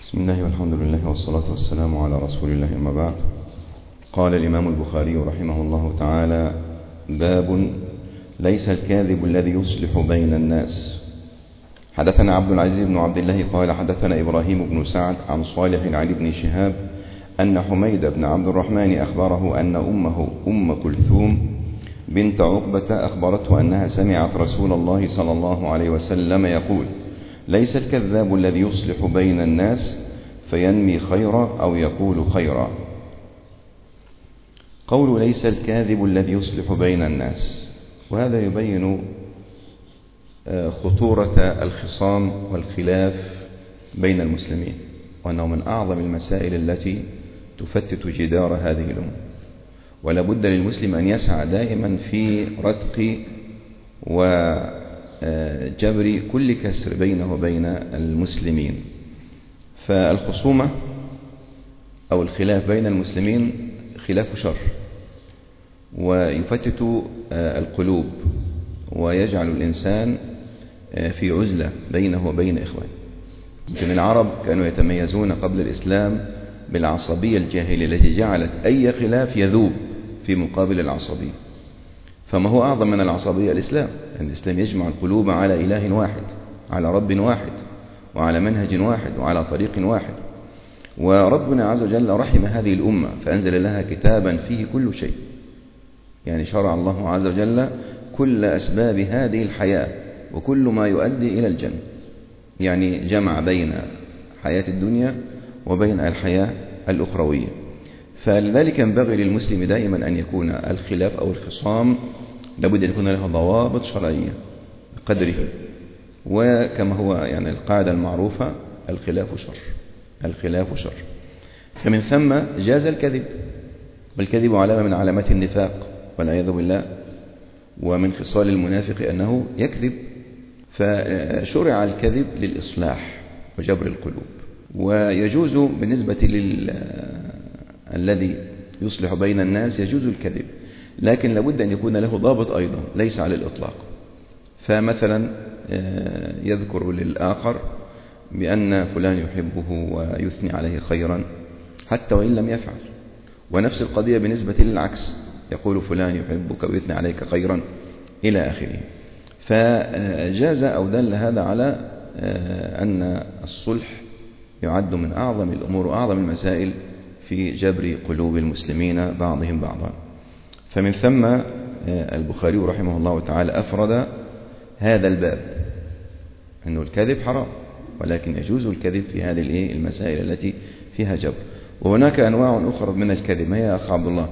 بسم الله والحمد لله والصلاة والسلام على رسول الله، أما بعد. قال الإمام البخاري رحمه الله تعالى: باب ليس الكاذب الذي يصلح بين الناس. حدثنا عبد العزيز بن عبد الله قال حدثنا إبراهيم بن سعد عن صالح عن ابن شهاب أن حميد بن عبد الرحمن أخبره أن أمه أم كلثوم بنت عقبة أخبرته أنها سمعت رسول الله صلى الله عليه وسلم يقول: ليس الكذاب الذي يصلح بين الناس فينمي خيرا أو يقول خيرا. قول ليس الكاذب الذي يصلح بين الناس، وهذا يبين خطورة الخصام والخلاف بين المسلمين، وأنه من أعظم المسائل التي تفتت جدار هذه الأمة، ولا بد للمسلم أن يسعى دائما في رتق وجبر كل كسر بينه وبين المسلمين. فالخصومة أو الخلاف بين المسلمين خلاف شر، ويفتت القلوب ويجعل الإنسان في عزلة بينه وبين إخوانه. يمكن العرب كانوا يتميزون قبل الإسلام بالعصبية الجاهلية التي جعلت أي خلاف يذوب في مقابل العصبية. فما هو أعظم من العصبية؟ الإسلام. الإسلام يجمع القلوب على إله واحد، على رب واحد، وعلى منهج واحد، وعلى طريق واحد. وربنا عز وجل رحم هذه الأمة فأنزل لها كتابا فيه كل شيء، يعني شرع الله عز وجل كل أسباب هذه الحياة وكل ما يؤدي إلى الجنة، يعني جمع بين حياة الدنيا وبين الحياة الأخروية. فلذلك ينبغي للمسلم دائما أن يكون الخلاف أو الخصام لابد أن يكون له ضوابط شرعية بقدره، وكما هو يعني القاعدة المعروفة: الخلاف شر، الخلاف شر. فمن ثم جاز الكذب، والكذب علامة من علامات النفاق والعياذ بالله، ومن خصال المنافق أنه يكذب. فشرع الكذب للإصلاح وجبر القلوب، ويجوز بالنسبة الذي يصلح بين الناس يجوز الكذب، لكن لابد أن يكون له ضابط أيضا، ليس على الإطلاق. فمثلا يذكر للآخر بأن فلان يحبه ويثني عليه خيرا حتى وإن لم يفعل، ونفس القضية بالنسبة للعكس، يقول فلان يحبك ويثني عليك خيرا إلى آخره. فجاز أو دل هذا على أن الصلح يعد من أعظم الأمور وأعظم المسائل في جبر قلوب المسلمين بعضهم بعضا. فمن ثم البخاري رحمه الله تعالى أفرد هذا الباب، أنه الكذب حرام، ولكن يجوز الكذب في هذه المسائل التي فيها جبر. وهناك أنواع أخرى من الكذب. ما هي يا أخ عبد الله؟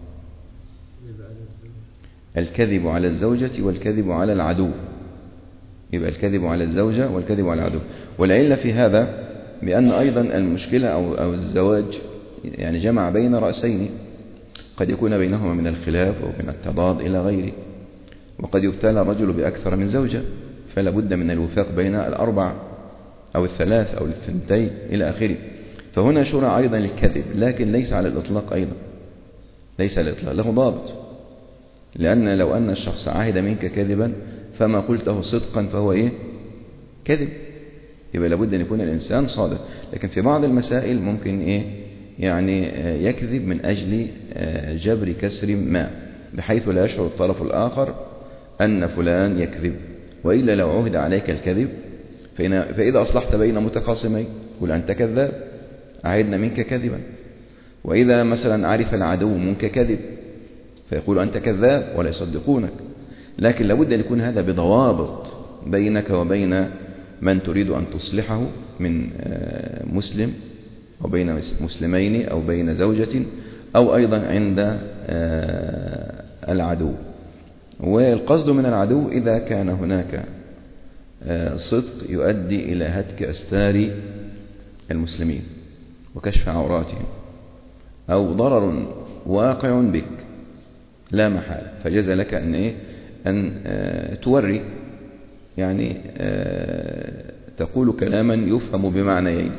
الكذب على الزوجة والكذب على العدو. يبقى الكذب على الزوجة والكذب على العدو. والعلة في هذا بأن أيضا المشكلة أو الزواج يعني جمع بين رأسين، قد يكون بينهما من الخلاف أو من التضاد إلى غيره، وقد يبتلى الرجل بأكثر من زوجة، فلا بد من الوفاق بين الأربع أو الثلاث أو الثنتين إلى آخره. فهنا شرع أيضا الكذب، لكن ليس على الإطلاق أيضا، ليس على الإطلاق، له ضابط. لأن لو أن الشخص عاهد منك كذبا فما قلته صدقا فهو كذب، يبقى لابد أن يكون الإنسان صادق. لكن في بعض المسائل ممكن يعني يكذب من أجل جبر كسر ما، بحيث لا يشعر الطرف الآخر أن فلان يكذب. وإلا لو عهد عليك الكذب فإذا أصلحت بين متخاصمين قل أنت كذاب، عهدنا منك كذبا. وإذا مثلا عرف العدو منك كذب فيقول أنت كذاب ولا يصدقونك. لكن لابد أن يكون هذا بضوابط بينك وبين من تريد أن تصلحه من مسلم، أو بين مسلمين، أو بين زوجة، أو أيضا عند العدو. والقصد من العدو إذا كان هناك صدق يؤدي إلى هتك أستار المسلمين وكشف عوراتهم، أو ضرر واقع بك لا محالة، فجاز لك أن توري، يعني تقول كلاما يفهم بمعنيين.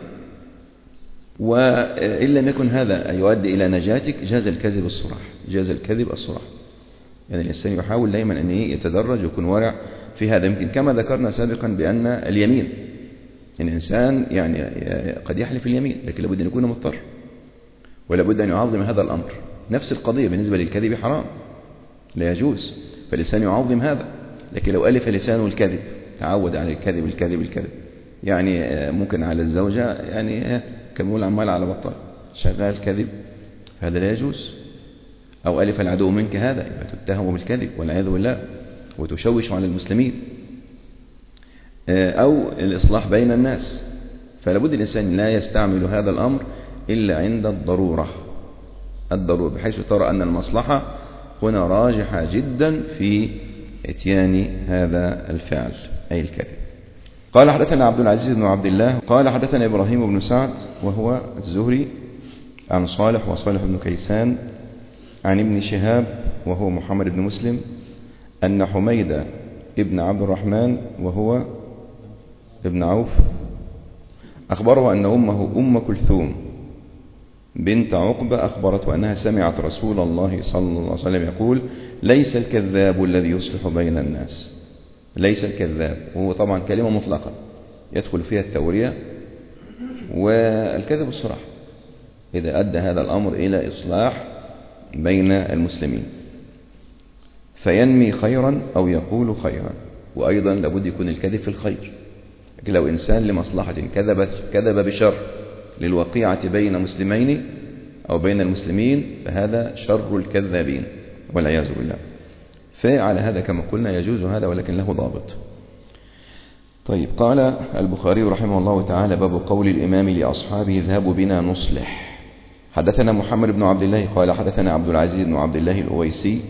وإن لم يكن هذا يؤدي إلى نجاتك جاز الكذب الصراح، جاز الكذب الصراح. يعني الإنسان يحاول دائما أن يتدرج ويكون ورع في هذا. يمكن كما ذكرنا سابقا بأن إن إنسان يعني قد يحلف اليمين، لكن لابد أن يكون مضطر، ولابد أن يعظم هذا الأمر. نفس القضية بالنسبة للكذب حرام، لا يجوز، فالإنسان يعظم هذا. لكن لو ألف لسانه الكذب، تعود على الكذب الكذب الكذب، يعني ممكن على الزوجة يعني كمول عمال على بطال شغال كذب، هذا لا يجوز. أو ألف العدو منك، هذا يبقى تتهم بالكذب والعياذ بالله وتشوش على المسلمين. أو الإصلاح بين الناس، فلابد الإنسان لا يستعمل هذا الأمر إلا عند الضرورة، بحيث ترى أن المصلحة هنا راجحة جدا في اتيان هذا الفعل أي الكذب. قال حدثنا عبد العزيز بن عبد الله قال حدثنا إبراهيم بن سعد وهو الزهري عن صالح وصالح بن كيسان عن ابن شهاب وهو محمد بن مسلم أن حميد ابن عبد الرحمن وهو ابن عوف أخبره أن أمه أم كلثوم بنت عقبة أخبرته أنها سمعت رسول الله صلى الله عليه وسلم يقول: ليس الكذاب الذي يصلح بين الناس. ليس الكذاب، وهو طبعا كلمة مطلقة يدخل فيها التورية والكذب الصراحة إذا أدى هذا الأمر إلى إصلاح بين المسلمين، فينمي خيرا أو يقول خيرا. وأيضا لابد يكون الكذب في الخير، لكن لو إنسان لمصلحة كذب بشر للوقيعة بين مسلمين أو بين المسلمين، فهذا شر الكذابين والعياذ بالله. فعلى هذا كما قلنا يجوز هذا، ولكن له ضابط. طيب، قال البخاري رحمه الله تعالى: باب قول الإمام لأصحابه: اذهبوا بنا نصلح. حدثنا محمد بن عبد الله قال حدثنا عبد العزيز بن عبد الله الأويسي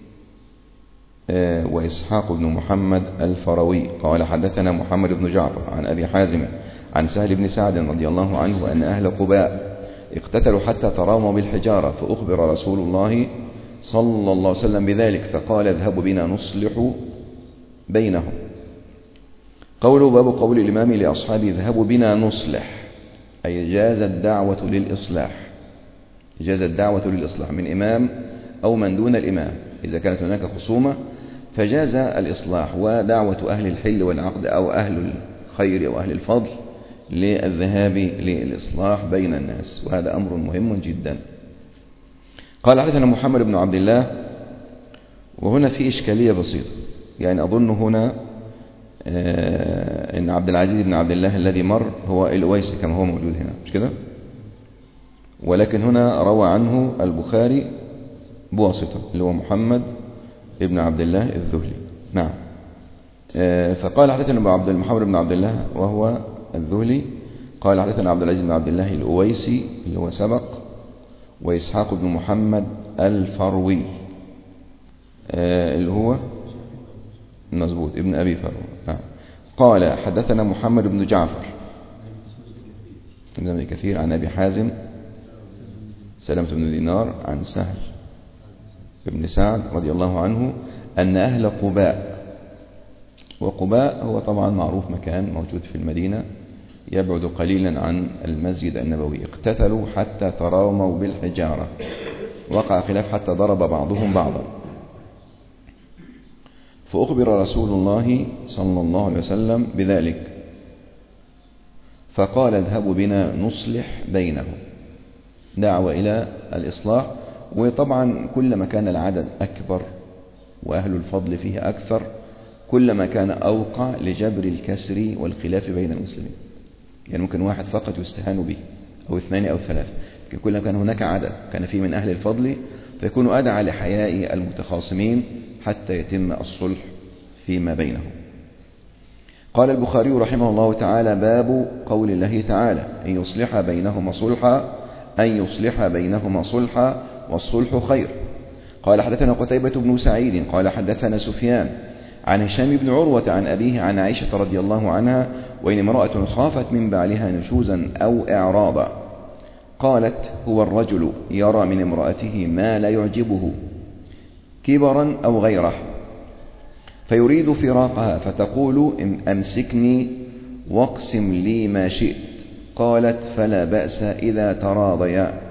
وإسحاق بن محمد الفروي قال حدثنا محمد بن جعفر عن أبي حازم عن سهل بن سعد رضي الله عنه أن أهل قباء اقتتلوا حتى تراموا بالحجارة، فأخبر رسول الله صلى الله عليه وسلم بذلك فقال: اذهبوا بنا نصلح بينهم. قوله باب قول الإمام لأصحابه: اذهبوا بنا نصلح، أي جاز الدعوة للإصلاح، جاز الدعوة للإصلاح من إمام أو من دون الإمام. إذا كانت هناك خصومة فجاز الإصلاح ودعوة أهل الحل والعقد أو أهل الخير أو أهل الفضل للذهاب للإصلاح بين الناس، وهذا أمر مهم جدا. قال حدثنا محمد بن عبد الله، وهنا في إشكالية بسيطة، يعني أظن هنا إن عبد العزيز بن عبد الله الذي مر هو الأويسي كما هو موجود هنا، مش كده؟ ولكن هنا روى عنه البخاري بواسطة اللي هو محمد ابن عبد الله الذهلي. نعم. فقال حدثنا محمد بن عبد الله وهو الذهلي قال حدثنا عبد العزيز بن عبد الله الأويسي اللي هو سبق، وإسحاق بن محمد الفروي اللي هو مظبوط ابن أبي فروي. نعم. قال حدثنا محمد بن جعفر ابن كثير عن أبي حازم سلمة بن دينار عن سهل بن سعد رضي الله عنه أن أهل قباء، وقباء هو طبعا معروف مكان موجود في المدينة يبعد قليلا عن المسجد النبوي، اقتتلوا حتى تراموا بالحجارة، وقع خلاف حتى ضرب بعضهم بعضا، فأخبر رسول الله صلى الله عليه وسلم بذلك فقال: اذهبوا بنا نصلح بينهم، دعوة إلى الإصلاح. وطبعا كلما كان العدد أكبر وأهل الفضل فيه أكثر كلما كان أوقع لجبر الكسر والخلاف بين المسلمين. يعني ممكن واحد فقط يستهان به أو اثنين أو ثلاثة، لكن كلما كان هناك عدد كان فيه من أهل الفضل فيكون أدعى لحياء المتخاصمين حتى يتم الصلح فيما بينهم. قال البخاري رحمه الله تعالى: باب قول الله تعالى: أن يصلح بينهما صلحا، أن يصلح بينهما صلحا والصلح خير. قال حدثنا قتيبة بن سعيد قال حدثنا سفيان عن هشام بن عروة عن أبيه عن عائشة رضي الله عنها: وإن امرأة خافت من بعلها نشوزا أو إعراضا قالت: هو الرجل يرى من امرأته ما لا يعجبه كبرا أو غيره فيريد فراقها فتقول: أمسكني واقسم لي ما شئت، قالت: فلا بأس إذا تراضيا.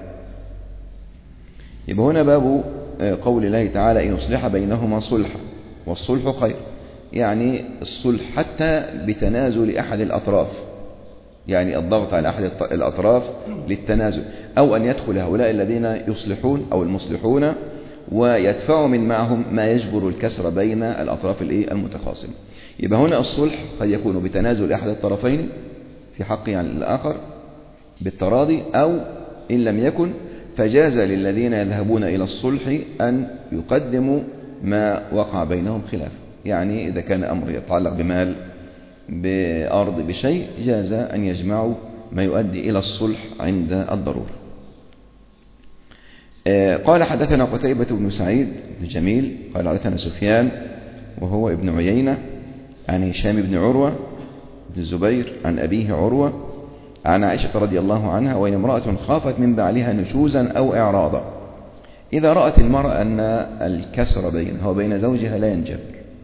يبقى هنا باب قول الله تعالى: أن يصلح بينهما صلحا والصلح خير، يعني الصلح حتى بتنازل أحد الأطراف، يعني الضغط على أحد الأطراف للتنازل، أو أن يدخل هؤلاء الذين يصلحون أو المصلحون ويدفعوا من معهم ما يجبر الكسر بين الأطراف المتخاصمة. يبقى هنا الصلح قد يكون بتنازل أحد الطرفين في حقه عن الآخر بالتراضي، أو إن لم يكن فجاز للذين يذهبون إلى الصلح أن يقدموا ما وقع بينهم خلاف. يعني إذا كان أمر يتعلق بمال، بأرض، بشيء، جاز أن يجمعوا ما يؤدي إلى الصلح عند الضرورة. قال حدثنا قتيبة بن سعيد بن جميل قال حدثنا سفيان وهو ابن عيينة عن هشام بن عروة بن الزبير عن أبيه عروة عن عائشة رضي الله عنها وهي امرأة خافت من بعلها نشوزا أو إعراضا. إذا رأت المرأة أن الكسر بينها وبين زوجها لا ينجبر،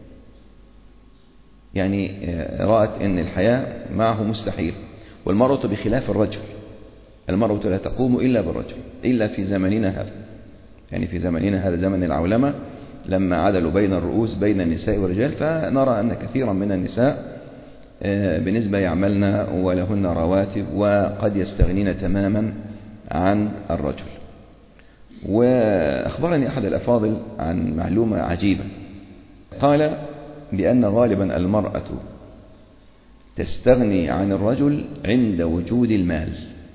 يعني رأت أن الحياة معه مستحيل، والمرأة بخلاف الرجل، المرأة لا تقوم إلا بالرجل إلا في زمننا هذا، يعني في زمننا هذا زمن العولمة لما عدلوا بين الرؤوس بين النساء والرجال، فنرى أن كثيرا من النساء بنسبة يعملن ولهن رواتب وقد يستغنين تماما عن الرجل. وأخبرني أحد الأفاضل عن معلومة عجيبة، قال بأن غالبا المرأة تستغني عن الرجل عند وجود المال،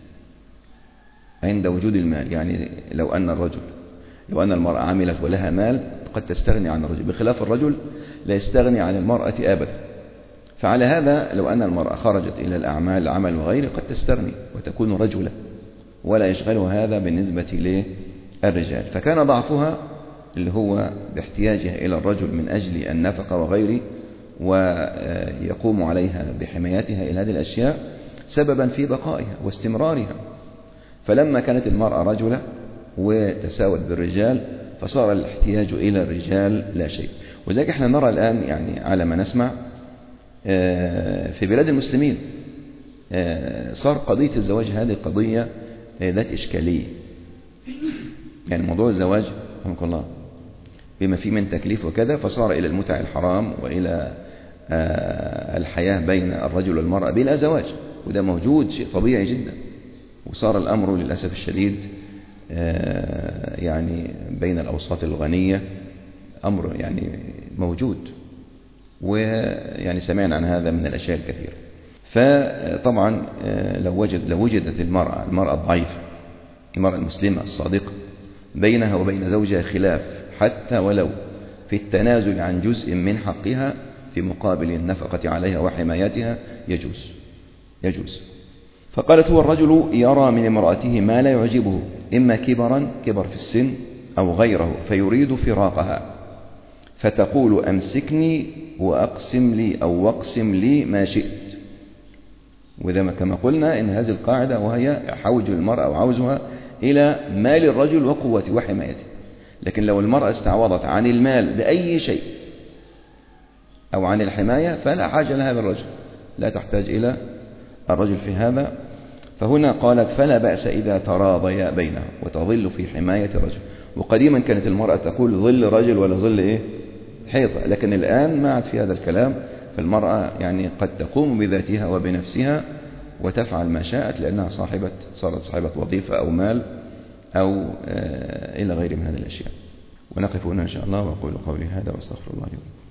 عند وجود المال، يعني لو أن المرأة عملت ولها مال قد تستغني عن الرجل، بخلاف الرجل لا يستغني عن المرأة أبدا. فعلى هذا لو أن المرأة خرجت إلى الأعمال العمل وغيره قد تستغني وتكون رجلة ولا يشغلها هذا بالنسبة للرجال، فكان ضعفها اللي هو باحتياجها إلى الرجل من أجل النفقة وغيره ويقوم عليها بحمايتها إلى هذه الأشياء سببا في بقائها واستمرارها. فلما كانت المرأة رجلة وتساوت بالرجال فصار الاحتياج إلى الرجال لا شيء. وذلك احنا نرى الآن يعني على ما نسمع في بلاد المسلمين صار قضية الزواج هذه قضية ذات إشكالية، يعني موضوع الزواج رحمك الله بما فيه من تكليف وكذا، فصار إلى المتع الحرام وإلى الحياة بين الرجل والمرأة بلا زواج، وده موجود شيء طبيعي جدا. وصار الأمر للأسف الشديد يعني بين الأوساط الغنية أمر يعني موجود، ويعني سمعنا عن هذا من الأشياء الكثيرة. فطبعا لو وجدت المرأة الضعيفة، المرأة المسلمة الصادقة، بينها وبين زوجها خلاف حتى ولو في التنازل عن جزء من حقها في مقابل النفقة عليها وحمايتها يجوز. فقالت هو الرجل يرى من امرأته ما لا يعجبه، إما كبر في السن أو غيره، فيريد فراقها، فتقول أمسكني واقسم لي ما شئت. وإذا كما قلنا إن هذه القاعدة وهي حوج المرأة وعوزها إلى مال الرجل وقوته وحمايته. لكن لو المرأة استعوضت عن المال بأي شيء أو عن الحماية فلا حاجة لها بالرجل، لا تحتاج إلى الرجل في هذا. فهنا قالت فلا بأس إذا تراضيا بينهم وتظل في حماية الرجل. وقديما كانت المرأة تقول ظل رجل ولا ظل حيطة، لكن الآن ما عاد في هذا الكلام. فالمرأة يعني قد تقوم بذاتها وبنفسها وتفعل ما شاءت لأنها صارت صاحبة وظيفة أو مال أو إلى غير من هذه الأشياء. ونقف هنا إن شاء الله، وأقول قولي هذا واستغفر الله لي.